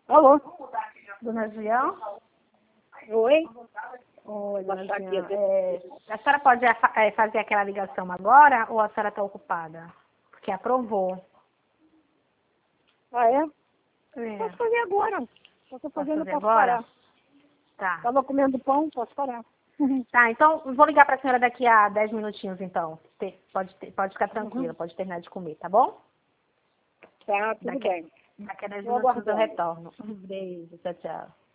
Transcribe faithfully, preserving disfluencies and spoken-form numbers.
Alô? Dona Julião? Oi? Oi, dona Passar aqui, Julião. até- É, a senhora pode é, fazer aquela ligação agora ou a senhora está ocupada? Porque aprovou. Ah, é? É. Posso fazer agora. Posso Posso fazer, não fazer posso agora? parar. Tá. Tava comendo pão, posso parar. Tá, então vou ligar para a senhora daqui a dez minutinhos, então. Te- Pode, ter- pode ficar tranquila, Uhum. pode terminar de comer, tá bom? Tá, tudo Daqui, a- bem. daqui a dez Tô minutinhos eu aguardando. retorno. Um beijo, tchau, tchau.